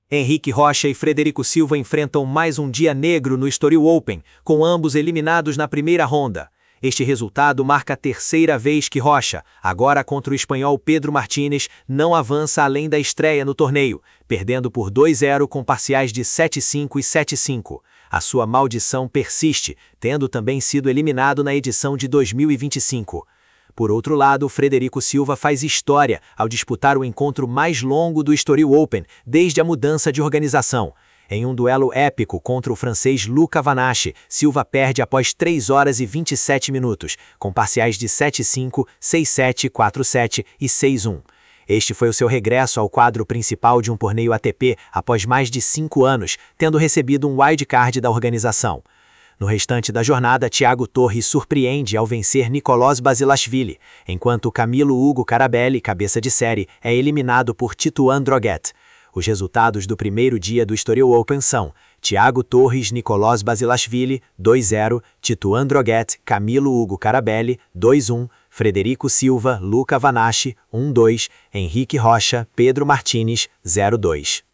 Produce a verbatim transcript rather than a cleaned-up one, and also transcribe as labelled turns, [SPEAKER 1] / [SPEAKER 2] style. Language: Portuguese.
[SPEAKER 1] Henrique Rocha e Frederico Silva enfrentam mais um dia negro no Estoril Open, com ambos eliminados na primeira ronda. Este resultado marca a terceira vez que Rocha, agora contra o espanhol Pedro Martínez, não avança além da estreia no torneio, perdendo por dois a zero com parciais de sete a cinco e sete a cinco. A sua maldição persiste, tendo também sido eliminado na edição de dois mil e vinte e cinco. Por outro lado, Frederico Silva faz história ao disputar o encontro mais longo do Estoril Open desde a mudança de organização. Em um duelo épico contra o francês Luca Vanaschi, Silva perde após três horas e vinte e sete minutos, com parciais de sete a cinco, seis a sete, quatro a sete e seis a um. Este foi o seu regresso ao quadro principal de um torneio A T P após mais de cinco anos, tendo recebido um wildcard da organização. No restante da jornada, Thiago Torres surpreende ao vencer Nicolás Basilashvili, enquanto Camilo Hugo Carabelli, cabeça de série, é eliminado por Tituan Droguet. Os resultados do primeiro dia do Estoril Open são Thiago Torres, Nicolás Basilashvili, dois a zero, Tituan Droguet, Camilo Hugo Carabelli, dois a um, Frederico Silva, Luca Vanaschi, um a dois, Henrique Rocha, Pedro Martínez, zero a dois.